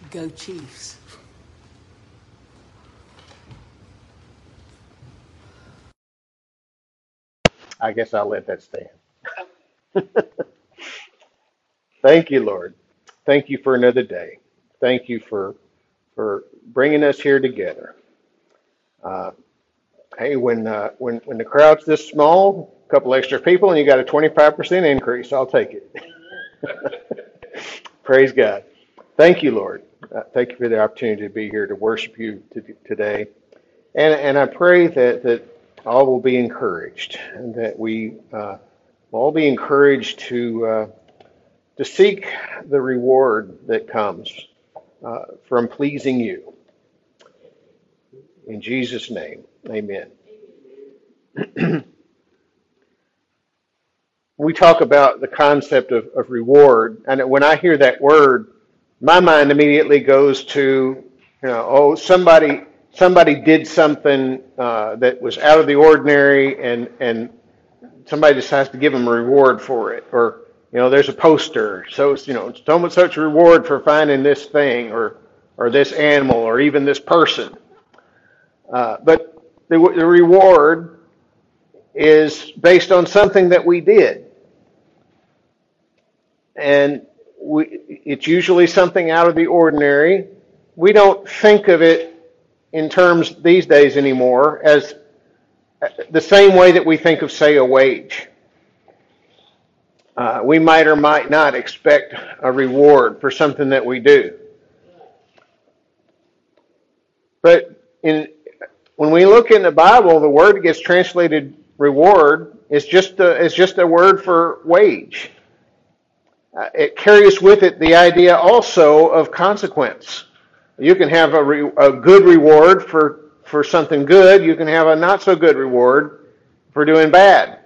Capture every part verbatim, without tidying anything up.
Go Chiefs. I guess I'll let that stand. Thank you, Lord. Thank you for another day. Thank you for for bringing us here together. Uh, hey, when uh, when when the crowd's this small, a couple extra people, and you got a twenty-five percent increase, I'll take it. Praise God. Thank you, Lord. Uh, thank you for the opportunity to be here to worship you to, today. And and I pray that, that all will be encouraged, and that we uh, will all be encouraged to uh, to seek the reward that comes uh, from pleasing you. In Jesus' name, amen. We talk about the concept of, of reward, and when I hear that word, my mind immediately goes to, you know, oh, somebody somebody did something uh, that was out of the ordinary, and and somebody decides to give them a reward for it, or you know, there's a poster, so it's, you know, so much such reward for finding this thing, or or this animal, or even this person. Uh, but the, the reward is based on something that we did. And we, it's usually something out of the ordinary. We don't think of it in terms these days anymore as the same way that we think of, say, a wage. Uh, we might or might not expect a reward for something that we do. But in, when we look in the Bible, the word that gets translated reward is just a, is just a word for wage. Uh, it carries with it the idea also of consequence. You can have a, re, a good reward for, for something good. You can have a not so good reward for doing bad.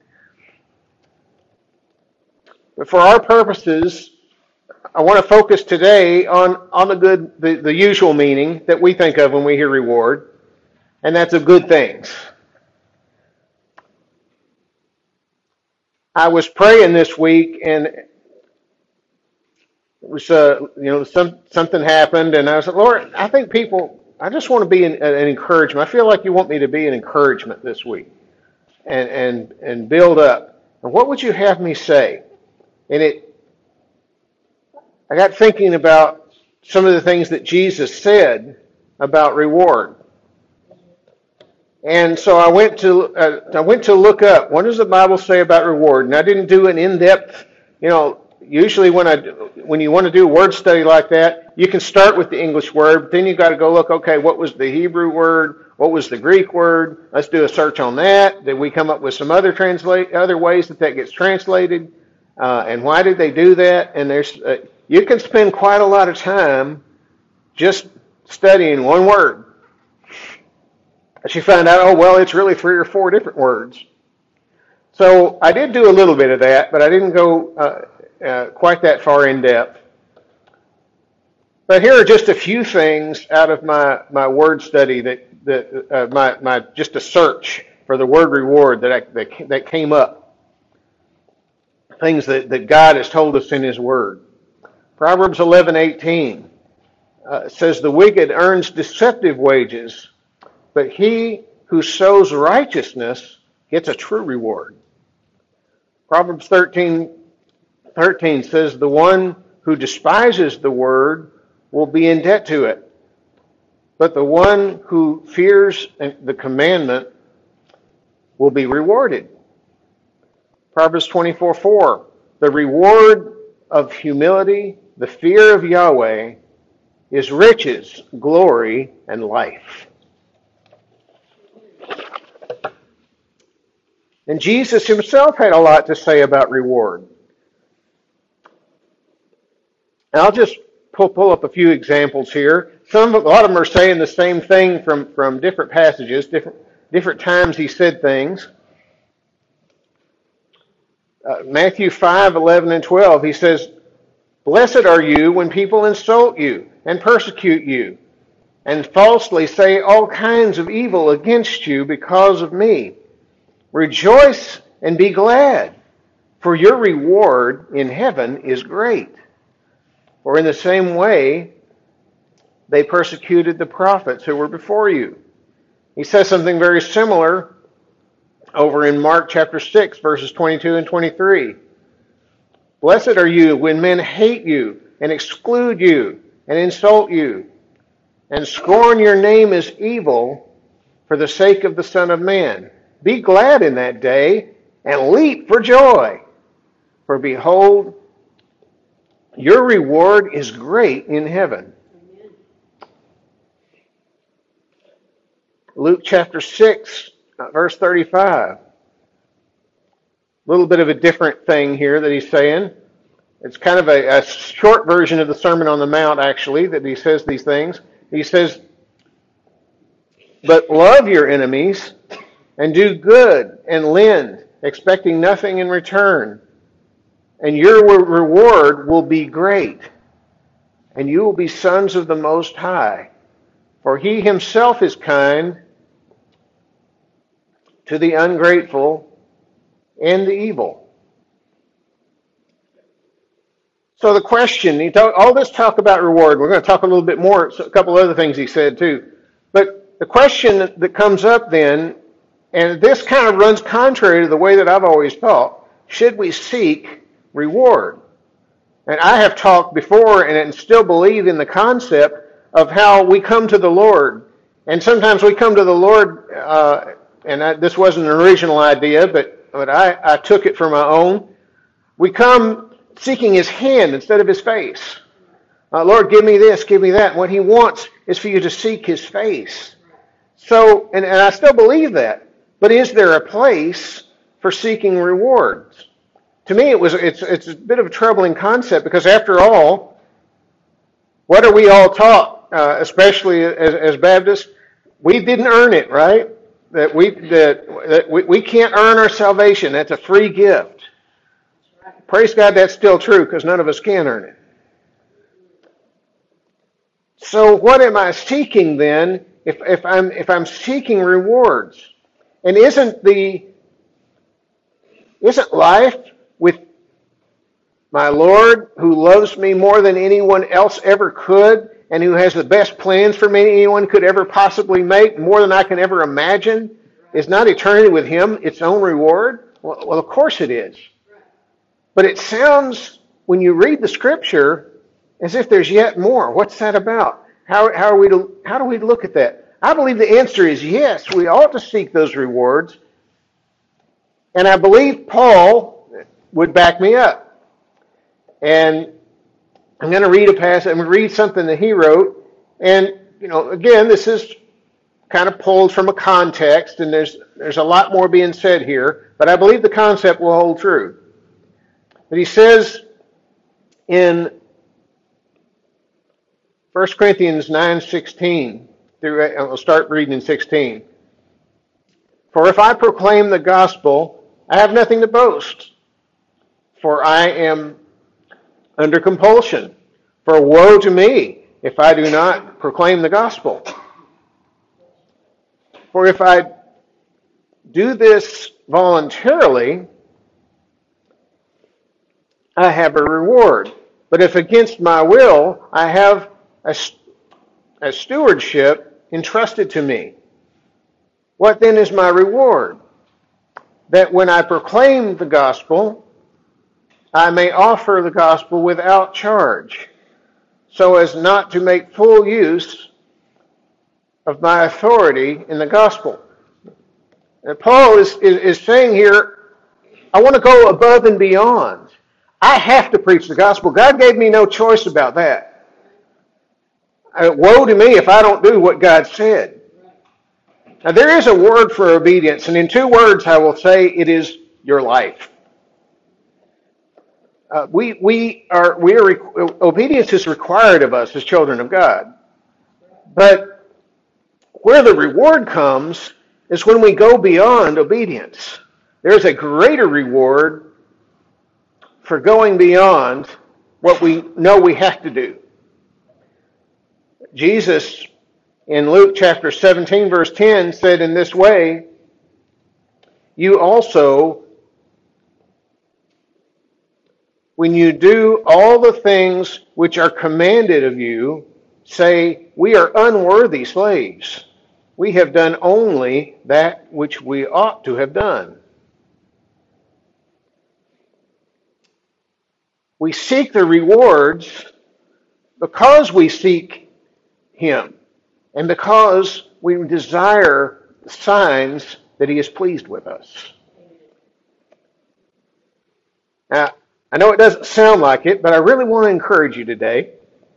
But for our purposes, I want to focus today on, on the good, the, the usual meaning that we think of when we hear reward, and that's of good things. I was praying this week, and it was, uh, you know, some, something happened, and I was like, Lord, I think people, I just want to be an, an encouragement. I feel like you want me to be an encouragement this week, and and and build up. And what would you have me say? And it, I got thinking about some of the things that Jesus said about reward. And so I went to uh, I went to look up, what does the Bible say about reward? And I didn't do an in-depth, you know, usually when I when you want to do a word study like that, you can start with the English word, but then you got to go look, okay, what was the Hebrew word? What was the Greek word? Let's do a search on that. Did we come up with some other translate other ways that that gets translated? Uh, and why did they do that? And there's uh, you can spend quite a lot of time just studying one word. She found out, oh, well, it's really three or four different words. So I did do a little bit of that, but I didn't go uh, uh, quite that far in depth. But here are just a few things out of my, my word study that, that uh, my, my just a search for the word reward that, I, that, that came up. Things that, that God has told us in His Word. Proverbs eleven eighteen uh, says, the wicked earns deceptive wages, but he who sows righteousness gets a true reward. Proverbs thirteen thirteen says, the one who despises the word will be in debt to it, but the one who fears the commandment will be rewarded. Proverbs twenty-four four, the reward of humility, the fear of Yahweh, is riches, glory, and life. And Jesus Himself had a lot to say about reward. And I'll just pull, pull up a few examples here. Some, a lot of them are saying the same thing from, from different passages, different, different times He said things. Uh, Matthew five eleven and twelve, He says, blessed are you when people insult you and persecute you and falsely say all kinds of evil against you because of me. Rejoice and be glad, for your reward in heaven is great. Or in the same way, they persecuted the prophets who were before you. He says something very similar over in Mark chapter six, verses twenty-two and twenty-three. Blessed are you when men hate you and exclude you and insult you and scorn your name as evil for the sake of the Son of Man. Be glad in that day and leap for joy. For behold, your reward is great in heaven. Luke chapter six, verse thirty-five. A little bit of a different thing here that he's saying. It's kind of a, a short version of the Sermon on the Mount, actually, that he says these things. He says, but love your enemies and do good and lend, expecting nothing in return. And your reward will be great, and you will be sons of the Most High. For he himself is kind to the ungrateful and the evil. So the question, he talk, all this talk about reward, we're going to talk a little bit more, a couple other things he said too. But the question that comes up then, and this kind of runs contrary to the way that I've always taught, should we seek reward? And I have talked before and still believe in the concept of how we come to the Lord. And sometimes we come to the Lord, uh, and I, this wasn't an original idea, but, but I, I took it for my own. We come seeking his hand instead of his face. Uh, Lord, give me this, give me that. And what he wants is for you to seek his face. So, and, and I still believe that. But is there a place for seeking rewards? To me, it was it's it's a bit of a troubling concept because, after all, what are we all taught, uh, especially as, as Baptists? We didn't earn it, right? That we that, that we, we can't earn our salvation. That's a free gift. Praise God, that's still true because none of us can earn it. So, what am I seeking then? If if I'm if I'm seeking rewards, and isn't the isn't life with my Lord, who loves me more than anyone else ever could, and who has the best plans for me anyone could ever possibly make, more than I can ever imagine, is not eternity with him its own reward? Well, well, of course it is. But it sounds, when you read the Scripture, as if there's yet more. What's that about? How, how, are we to, how do we look at that? I believe the answer is yes, we ought to seek those rewards. And I believe Paul would back me up. And I'm going to read a passage, I'm going to read something that he wrote. And, you know, again, this is kind of pulled from a context, and there's there's a lot more being said here, but I believe the concept will hold true. But he says in First Corinthians nine sixteen, through, I'll start reading in sixteen. For if I proclaim the gospel, I have nothing to boast, for I am under compulsion. For woe to me if I do not proclaim the gospel. For if I do this voluntarily, I have a reward. But if against my will, I have a, a stewardship entrusted to me. What then is my reward? That when I proclaim the gospel, I may offer the gospel without charge, so as not to make full use of my authority in the gospel. And Paul is, is, is saying here, I want to go above and beyond. I have to preach the gospel. God gave me no choice about that. Uh, woe to me if I don't do what God said. Now there is a word for obedience, and in two words I will say it is your life. Uh, we we are we are obedience is required of us as children of God, but where the reward comes is when we go beyond obedience. There's a greater reward for going beyond what we know we have to do. Jesus in Luke chapter seventeen verse ten said in this way, you also, when you do all the things which are commanded of you, say, we are unworthy slaves. We have done only that which we ought to have done. We seek the rewards because we seek Him and because we desire signs that He is pleased with us. Now, I know it doesn't sound like it, but I really want to encourage you today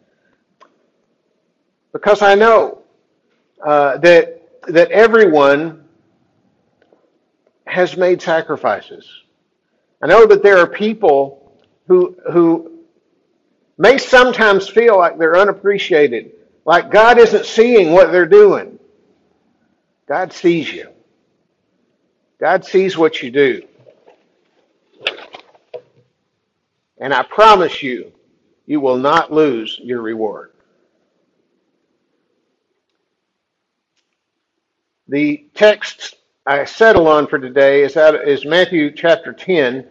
because I know uh, that that everyone has made sacrifices. I know that there are people who who may sometimes feel like they're unappreciated, like God isn't seeing what they're doing. God sees you. God sees what you do. And I promise you, you will not lose your reward. The text I settle on for today is out is Matthew chapter ten,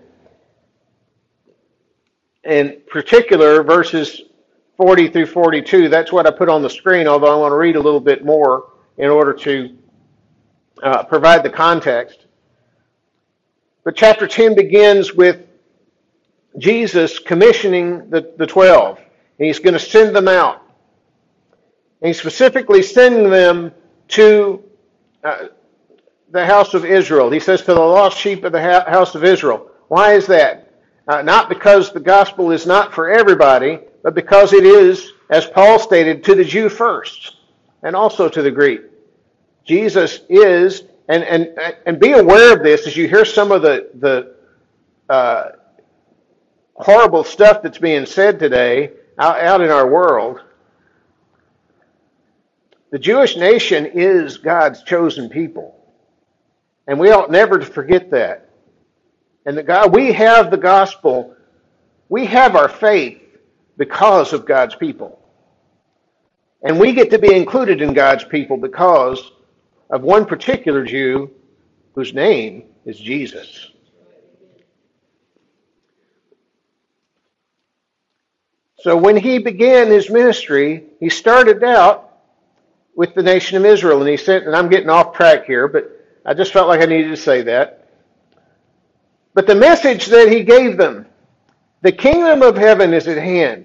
in particular verses forty through forty-two. That's what I put on the screen, although I want to read a little bit more in order to uh, provide the context. But chapter ten begins with Jesus commissioning the, the twelve. And He's going to send them out. And He's specifically sending them to uh, the house of Israel. He says to the lost sheep of the ha- house of Israel. Why is that? Uh, not because the gospel is not for everybody, but because it is, as Paul stated, to the Jew first, and also to the Greek. Jesus is, and and and be aware of this as you hear some of the the uh, horrible stuff that's being said today out, out in our world. The Jewish nation is God's chosen people, and we ought never to forget that. And that God, we have the gospel, we have our faith because of God's people. And we get to be included in God's people because of one particular Jew whose name is Jesus. So when He began His ministry, He started out with the nation of Israel. And He said, and I'm getting off track here, but I just felt like I needed to say that. But the message that He gave them, the kingdom of heaven is at hand.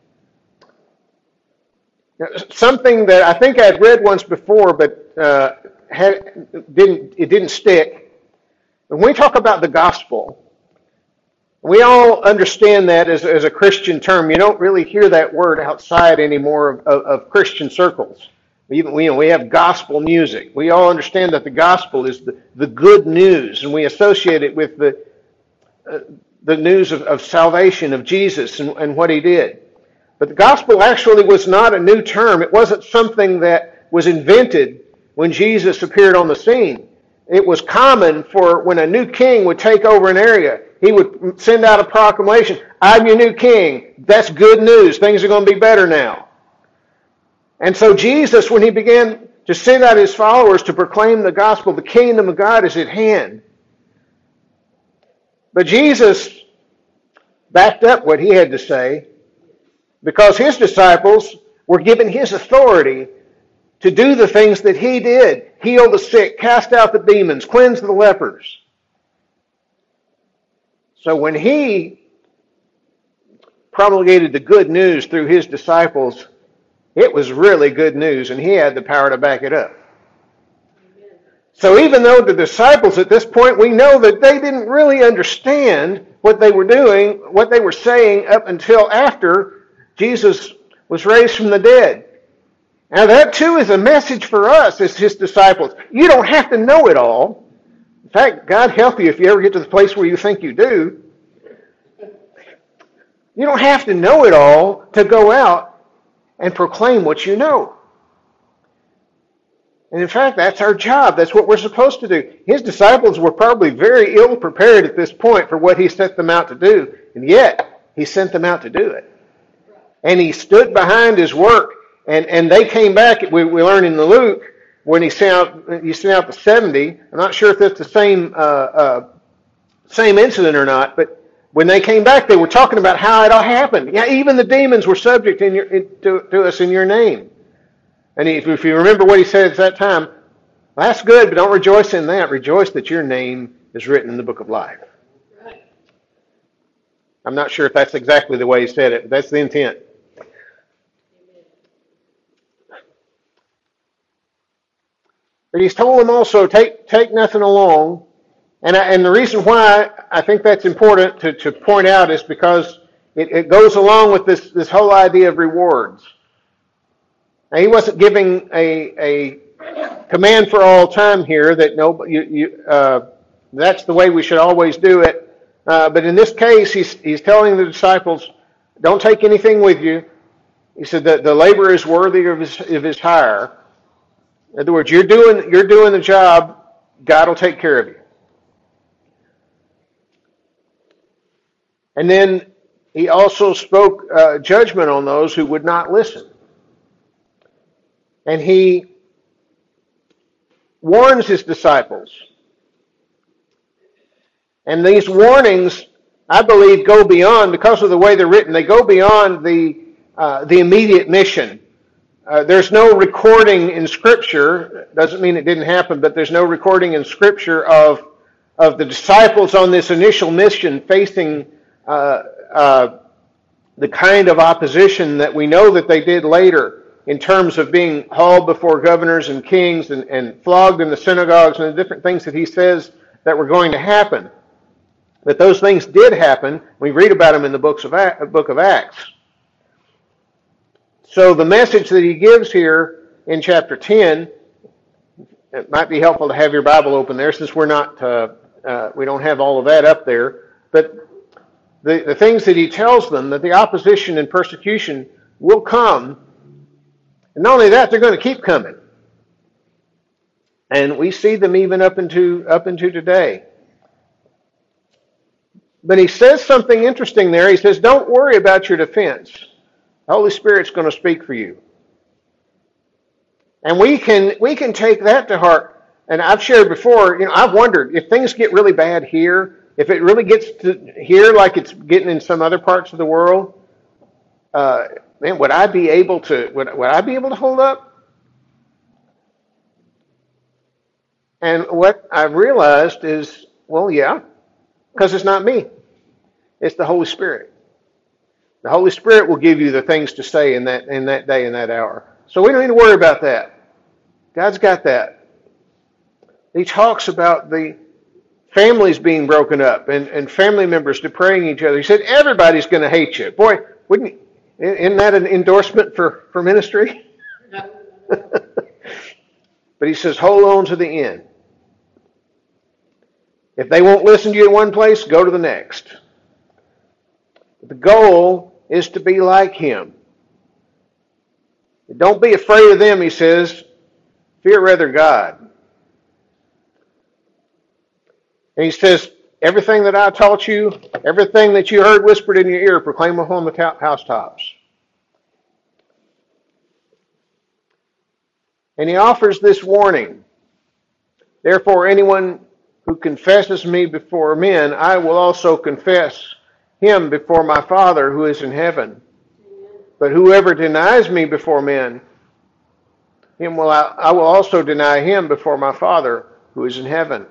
Something that I think I'd read once before, but uh, had, didn't it didn't stick. When we talk about the gospel, we all understand that as, as a Christian term. You don't really hear that word outside anymore of, of, of Christian circles. Even we, you know, we have gospel music. We all understand that the gospel is the, the good news, and we associate it with the uh, the news of, of salvation of Jesus and, and what He did. But the gospel actually was not a new term. It wasn't something that was invented when Jesus appeared on the scene. It was common for when a new king would take over an area, he would send out a proclamation, I'm your new king. That's good news. Things are going to be better now. And so Jesus, when He began to send out His followers to proclaim the gospel, the kingdom of God is at hand. But Jesus backed up what He had to say because His disciples were given His authority to do the things that He did. Heal the sick, cast out the demons, cleanse the lepers. So when He promulgated the good news through His disciples, it was really good news, and He had the power to back it up. So even though the disciples at this point, we know that they didn't really understand what they were doing, what they were saying up until after Jesus was raised from the dead. Now that too is a message for us as His disciples. You don't have to know it all. In fact, God help you if you ever get to the place where you think you do. You don't have to know it all to go out and proclaim what you know. And in fact, that's our job. That's what we're supposed to do. His disciples were probably very ill prepared at this point for what He sent them out to do. And yet, He sent them out to do it. And He stood behind His work. And, and they came back, we, we learn in the Luke, when He sent out, he sent out the seventy. I'm not sure if that's the same, uh, uh, same incident or not, but When they came back, they were talking about how it all happened. Yeah, even the demons were subject in your, in, to, to us in your name. And if, if you remember what he said at that time, well, that's good, but don't rejoice in that. Rejoice that your name is written in the book of life. I'm not sure if that's exactly the way he said it, but that's the intent. But he's told them also, take take nothing along. And I, and the reason why I think that's important to, to point out is because it, it goes along with this, this whole idea of rewards. Now, he wasn't giving a, a command for all time here that no, you, you, uh, that's the way we should always do it. Uh, but in this case, he's he's telling the disciples, don't take anything with you. He said that the laborer is worthy of his of his hire. In other words, you're doing you're doing the job. God will take care of you. And then he also spoke uh, judgment on those who would not listen. And he warns his disciples. And these warnings, I believe, go beyond, because of the way they're written, they go beyond the uh, the immediate mission. Uh, there's no recording in Scripture. Doesn't mean it didn't happen, but there's no recording in Scripture of of the disciples on this initial mission facing uh, uh, the kind of opposition that we know that they did later, in terms of being hauled before governors and kings and, and flogged in the synagogues and the different things that he says that were going to happen. That those things did happen. We read about them in the books of book of Acts. So the message that he gives here in chapter ten, it might be helpful to have your Bible open there, since we're not, uh, uh, we don't have all of that up there. But the, the things that he tells them, that the opposition and persecution will come. And not only that, they're going to keep coming. And we see them even up into up into today. But he says something interesting there. He says, don't worry about your defense. The Holy Spirit's going to speak for you. And we can we can take that to heart. And I've shared before, you know, I've wondered if things get really bad here, if it really gets to here like it's getting in some other parts of the world, uh, man, would I be able to would, would I be able to hold up? And what I've realized is, well, yeah, because it's not me. It's the Holy Spirit. The Holy Spirit will give you the things to say in that in that day and that hour. So we don't need to worry about that. God's got that. He talks about the families being broken up and, and family members betraying each other. He said everybody's going to hate you. Boy, wouldn't isn't that an endorsement for, for ministry? But he says, hold on to the end. If they won't listen to you in one place, go to the next. The goal is to be like him. Don't be afraid of them, he says. Fear rather God. And he says, everything that I taught you, everything that you heard whispered in your ear, proclaim upon the housetops. And he offers this warning. Therefore, anyone who confesses me before men, I will also confess him before my Father who is in heaven. But whoever denies me before men, him will I, I will also deny him before my Father who is in heaven.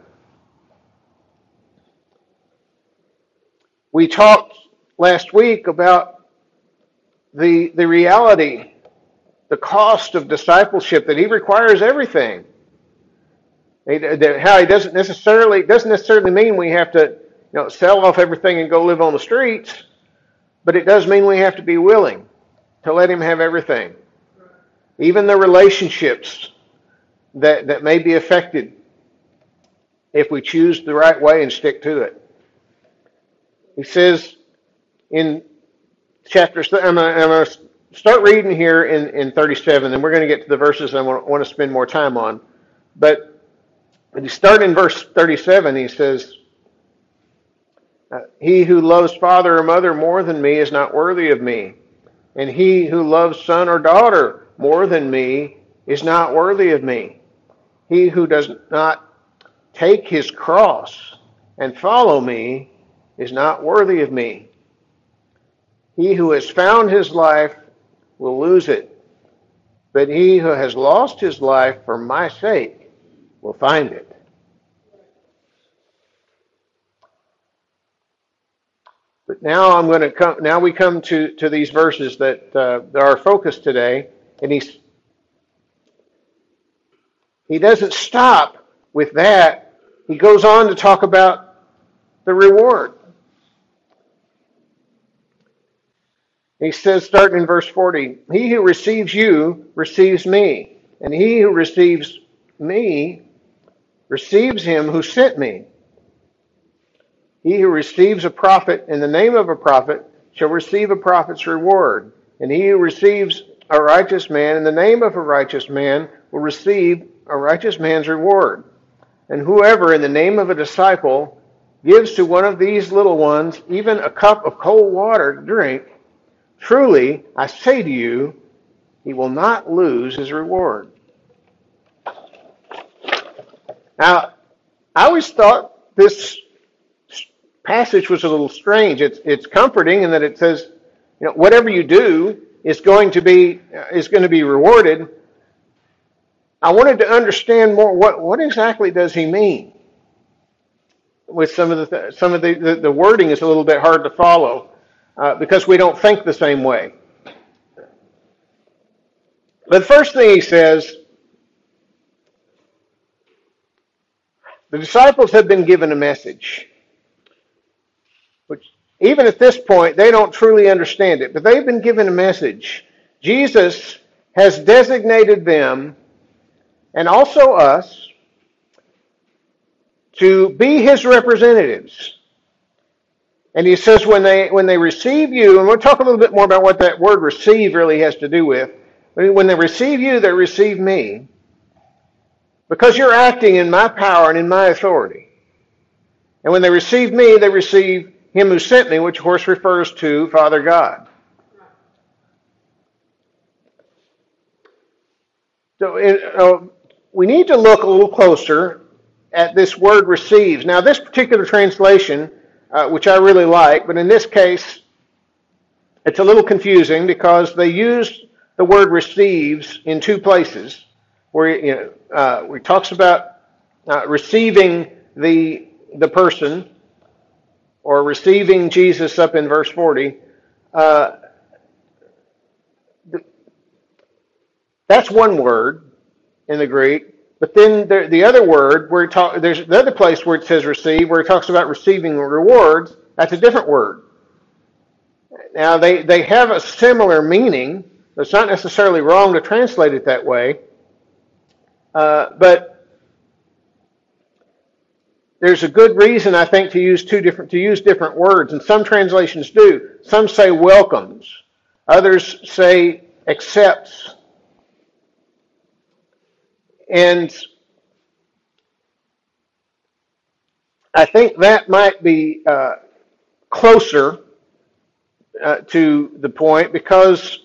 We talked last week about the the reality, the cost of discipleship, that he requires everything. How he doesn't necessarily doesn't necessarily mean we have to, you know, sell off everything and go live on the streets, but it does mean we have to be willing to let him have everything. Even the relationships that, that may be affected if we choose the right way and stick to it. He says in chapter, I'm going to start reading here in, in thirty-seven, and we're going to get to the verses I want, want to spend more time on. But when you start in verse thirty-seven, he says, he who loves father or mother more than me is not worthy of me. And he who loves son or daughter more than me is not worthy of me. He who does not take his cross and follow me is not worthy of me. He who has found his life will lose it, but he who has lost his life for my sake will find it. But now I'm going to come. Now we come to, to these verses that uh, are our focus today, and he's he doesn't stop with that. He goes on to talk about the reward. He says, starting in verse forty, he who receives you receives me, and he who receives me receives him who sent me. He who receives a prophet in the name of a prophet shall receive a prophet's reward, and he who receives a righteous man in the name of a righteous man will receive a righteous man's reward. And whoever in the name of a disciple gives to one of these little ones even a cup of cold water to drink, truly, I say to you, he will not lose his reward. Now, I always thought this passage was a little strange. It's it's comforting in that it says, you know, whatever you do is going to be is going to be rewarded. I wanted to understand more. What what exactly does he mean? With some of the some of the the, the wording is a little bit hard to follow. Uh, because we don't think the same way. The first thing he says, the disciples have been given a message, which even at this point, they don't truly understand it, but they've been given a message. Jesus has designated them, and also us, to be his representatives. And he says when they when they receive you, and we'll talk a little bit more about what that word receive really has to do with. When they receive you, they receive me. Because you're acting in my power and in my authority. And when they receive me, they receive him who sent me, which of course refers to Father God. So uh, we need to look a little closer at this word receives. Now this particular translation, Uh, which I really like, but in this case, it's a little confusing because they use the word receives in two places, where you know, uh, where it talks about uh, receiving the the person or receiving Jesus up in verse forty. Uh, that's one word in the Greek. But then the, the other word, where it talk, there's the other place where it says receive, where it talks about receiving rewards, that's a different word. Now, they, they have a similar meaning. It's not necessarily wrong to translate it that way. Uh, but there's a good reason, I think, to use two different to use different words, and some translations do. Some say welcomes. Others say accepts. And I think that might be uh, closer uh, to the point, because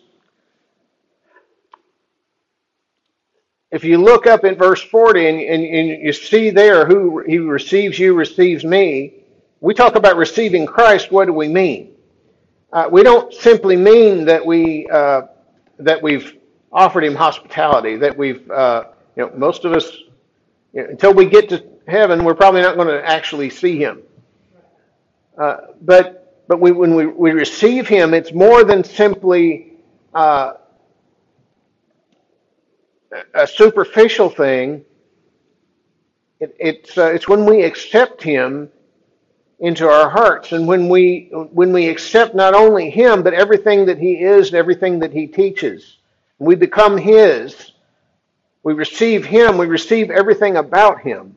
if you look up in verse forty and, and, and you see there who he receives you receives me, we talk about receiving Christ. What do we mean? Uh, we don't simply mean that we uh, that we've offered him hospitality, that we've uh, You know, most of us, you know, until we get to heaven, we're probably not going to actually see him. Uh, but but we, when we, we receive him, it's more than simply uh, a superficial thing. It, it's uh, it's when we accept him into our hearts, and when we when we accept not only him but everything that he is and everything that he teaches, we become his. We receive him. We receive everything about him.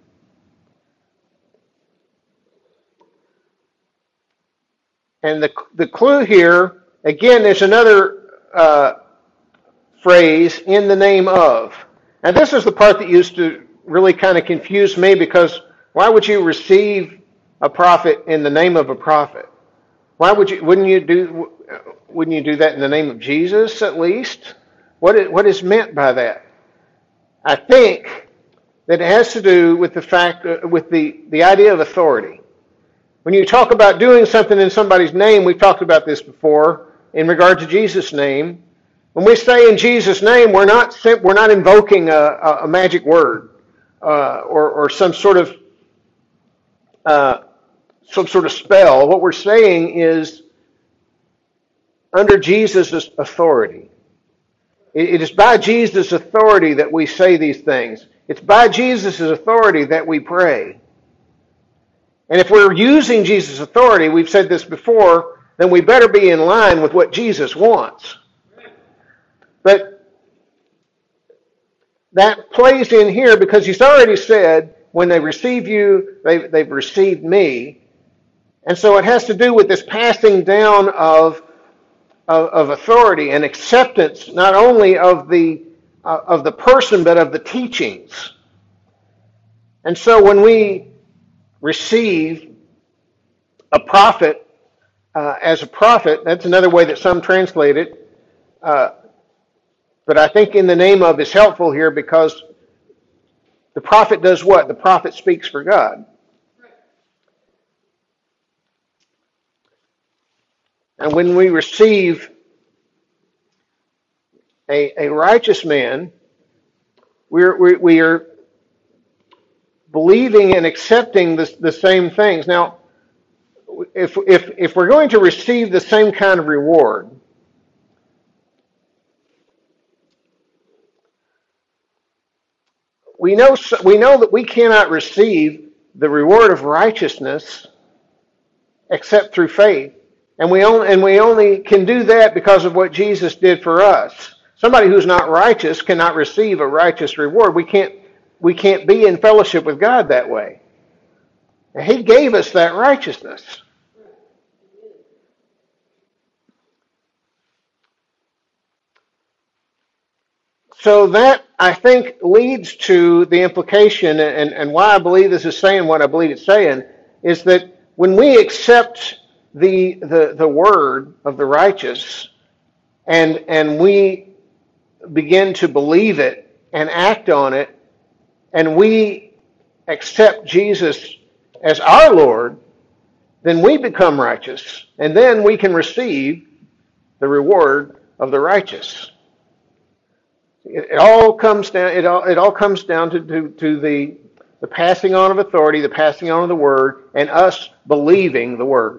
And the the clue here, again, there's another uh, phrase, in the name of. And this is the part that used to really kind of confuse me, because why would you receive a prophet in the name of a prophet? Why would you? Wouldn't you do? Wouldn't you do that in the name of Jesus at least? What is, what is meant by that? I think that it has to do with the fact, uh, with the, the idea of authority. When you talk about doing something in somebody's name, we've talked about this before in regard to Jesus' name. When we say in Jesus' name, we're not we're not invoking a, a, a magic word uh, or, or some sort of uh, some sort of spell. What we're saying is under Jesus' authority. It, it is by Jesus' authority that we say these things. It's by Jesus' authority that we pray. And if we're using Jesus' authority, we've said this before, then we better be in line with what Jesus wants. But that plays in here because he's already said, when they receive you, they, they've received me. And so it has to do with this passing down of, of, of authority and acceptance, not only of the, uh, of the person, but of the teachings. And so when we receive a prophet uh, as a prophet, that's another way that some translate it. Uh, but I think in the name of is helpful here because the prophet does what? The prophet speaks for God. And when we receive a, a righteous man, we're, we, we are believing and accepting the, the same things. Now, if, if, if we're going to receive the same kind of reward, we know, we know that we cannot receive the reward of righteousness except through faith. And we only, and we only can do that because of what Jesus did for us. Somebody who's not righteous cannot receive a righteous reward. We can't, we can't be in fellowship with God that way. And he gave us that righteousness. So that, I think, leads to the implication, and, and why I believe this is saying what I believe it's saying, is that when we accept the the, the word of the righteous, and and we begin to believe it and act on it, and we accept Jesus as our Lord, then we become righteous, and then we can receive the reward of the righteous. It, it all comes down. It all it all comes down to to, to the the passing on of authority, the passing on of the word, and us believing the word.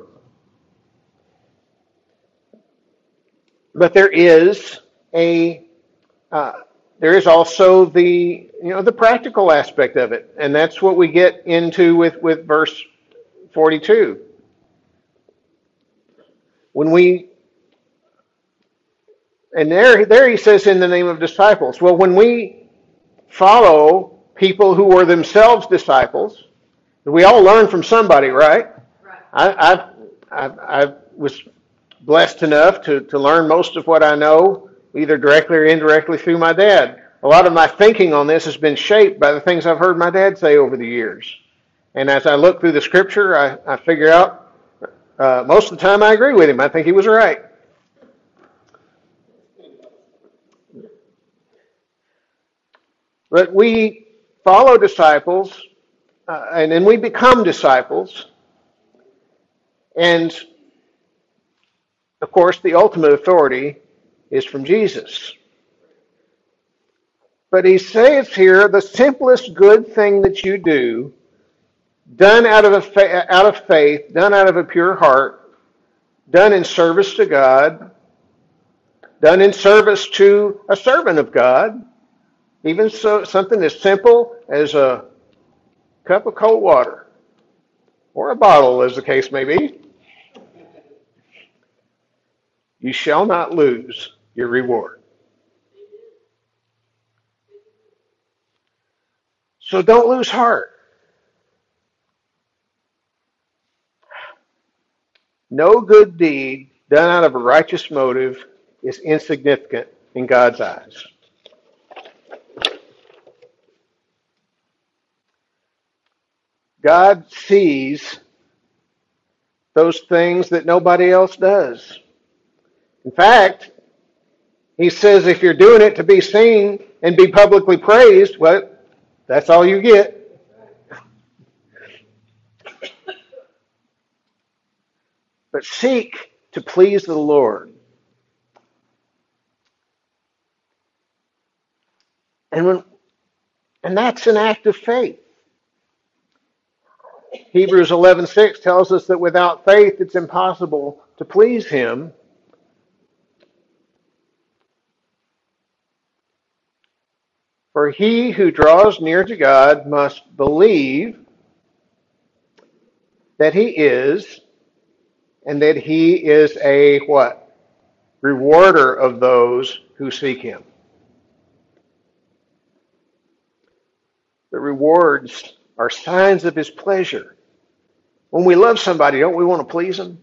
But there is a uh, there is also the you know the practical aspect of it, and that's what we get into with with verse forty-two. When we and there there he says in the name of disciples. Well, when we follow people who were themselves disciples, we all learn from somebody, right? Right. I I I, I was blessed enough to, to learn most of what I know, either directly or indirectly, through my dad. A lot of my thinking on this has been shaped by the things I've heard my dad say over the years. And as I look through the scripture, I, I figure out uh, most of the time I agree with him. I think he was right. But we follow disciples, uh, and then we become disciples. And of course, the ultimate authority is from Jesus. But he says here, the simplest good thing that you do, done out of a fa- out of faith, done out of a pure heart, done in service to God, done in service to a servant of God, even so something as simple as a cup of cold water, or a bottle, as the case may be. You shall not lose your reward. So don't lose heart. No good deed done out of a righteous motive is insignificant in God's eyes. God sees those things that nobody else does. In fact, he says if you're doing it to be seen and be publicly praised, well, that's all you get. but seek to please the Lord. And when, and that's an act of faith. Hebrews eleven six tells us that without faith it's impossible to please Him. For he who draws near to God must believe that He is, and that He is a what? Rewarder of those who seek Him. The rewards are signs of His pleasure. When we love somebody, don't we want to please them?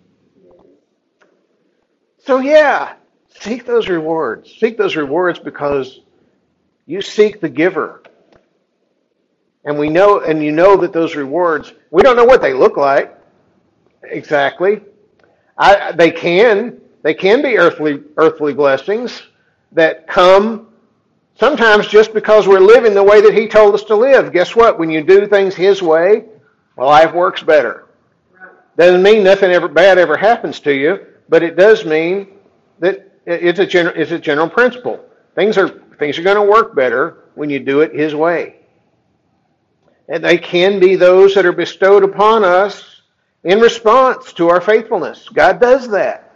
So yeah, seek those rewards. Seek those rewards because you seek the giver. And we know, and you know that those rewards, we don't know what they look like exactly. I, they can, they can be earthly, earthly blessings that come sometimes just because we're living the way that He told us to live. Guess what? When you do things His way, life works better. Doesn't mean nothing ever bad ever happens to you, but it does mean that it's a general, it's a general principle. Things are things are going to work better when you do it His way. And they can be those that are bestowed upon us in response to our faithfulness. God does that.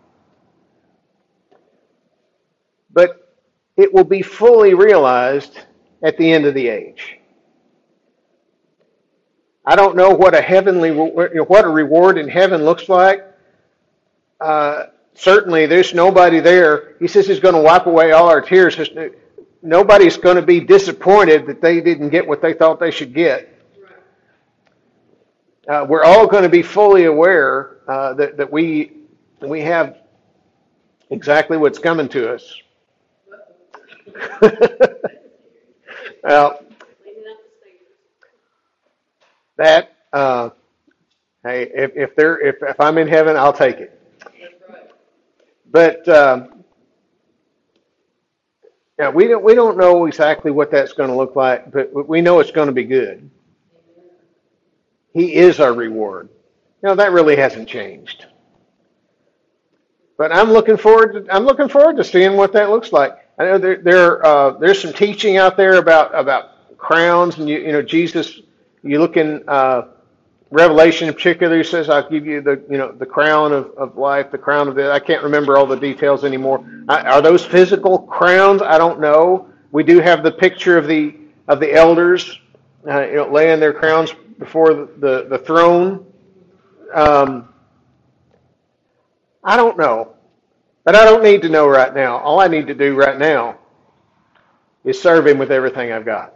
But it will be fully realized at the end of the age. I don't know what a heavenly, what a reward in heaven looks like. Uh, certainly, there's nobody there. He says He's going to wipe away all our tears. Nobody's going to be disappointed that they didn't get what they thought they should get. Uh, we're all going to be fully aware uh, that, that we we have exactly what's coming to us. Well, that uh, hey, if if they're if if I'm in heaven, I'll take it. But um, yeah, we don't we don't know exactly what that's going to look like, but we know it's going to be good. He is our reward. You know, that really hasn't changed. But I'm looking forward to I'm looking forward to seeing what that looks like. I know there there uh, there's some teaching out there about about crowns, and you you know Jesus. You look in uh, Revelation in particular. He says, "I'll give you the you know the crown of, of life, the crown of the." I can't remember all the details anymore. I, are those physical crowns? I don't know. We do have the picture of the of the elders, uh, you know, laying their crowns before the the, the throne. Um, I don't know, but I don't need to know right now. All I need to do right now is serve Him with everything I've got.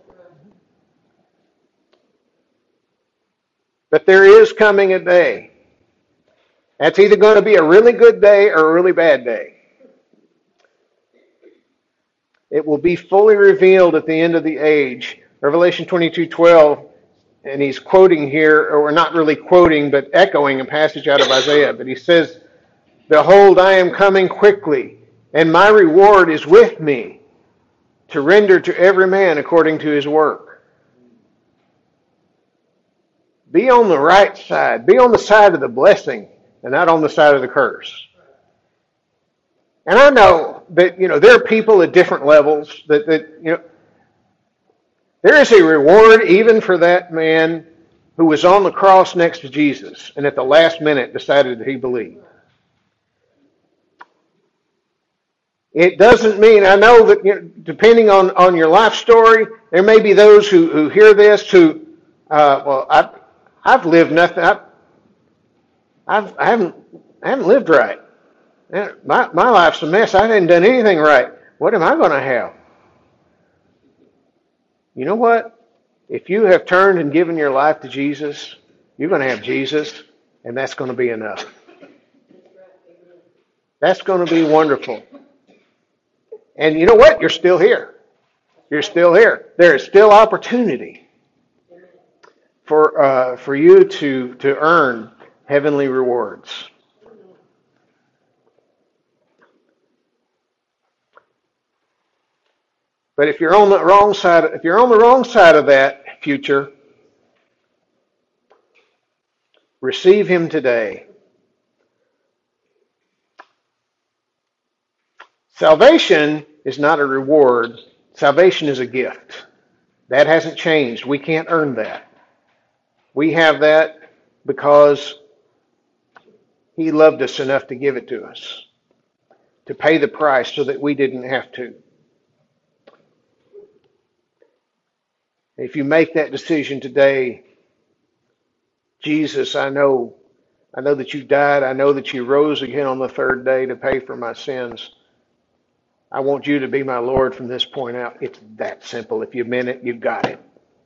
But there is coming a day. That's either going to be a really good day or a really bad day. It will be fully revealed at the end of the age. Revelation twenty-two twelve, and he's quoting here, or not really quoting, but echoing a passage out of Isaiah. But he says, "Behold, I am coming quickly, and my reward is with me, to render to every man according to his work." Be on the right side. Be on the side of the blessing and not on the side of the curse. And I know that, you know, there are people at different levels that, that, you know, there is a reward even for that man who was on the cross next to Jesus and at the last minute decided that he believed. It doesn't mean, I know that, you know, depending on, on your life story, there may be those who, who hear this who, uh, well, I, I've lived nothing. I've, I've, I haven't, I haven't lived right. My, my life's a mess. I haven't done anything right. What am I going to have? You know what? If you have turned and given your life to Jesus, you're going to have Jesus, and that's going to be enough. That's going to be wonderful. And you know what? You're still here. You're still here. There is still opportunity for uh, for you to, to earn heavenly rewards. But if you're on the wrong side, if you're on the wrong side of that future, receive Him today. Salvation is not a reward. Salvation is a gift. That hasn't changed. We can't earn that. We have that because He loved us enough to give it to us, to pay the price so that we didn't have to. If you make that decision today, Jesus, I know, I know that you died. I know that you rose again on the third day to pay for my sins. I want you to be my Lord from this point out. It's that simple. If you meant it, you got it.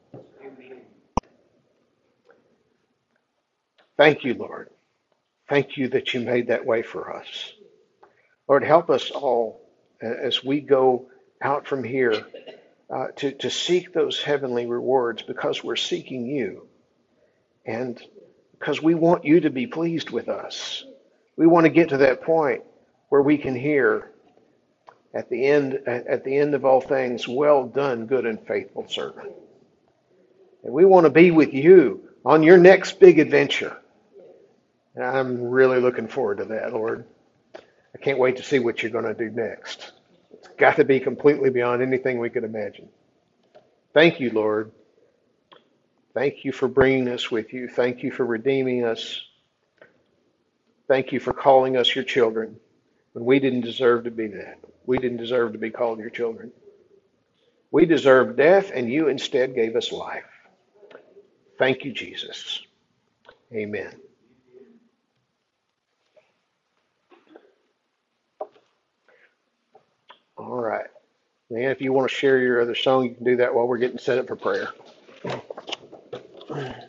Thank you, Lord. Thank you that you made that way for us. Lord, help us all as we go out from here uh, to, to seek those heavenly rewards because we're seeking you and because we want you to be pleased with us. We want to get to that point where we can hear at the end, at the end of all things, well done, good and faithful servant. And we want to be with you on your next big adventure. And I'm really looking forward to that, Lord. I can't wait to see what you're going to do next. It's got to be completely beyond anything we could imagine. Thank you, Lord. Thank you for bringing us with you. Thank you for redeeming us. Thank you for calling us your children when we didn't deserve to be that. We didn't deserve to be called your children. We deserved death, and you instead gave us life. Thank you, Jesus. Amen. All right. Man, if you want to share your other song, you can do that while we're getting set up for prayer.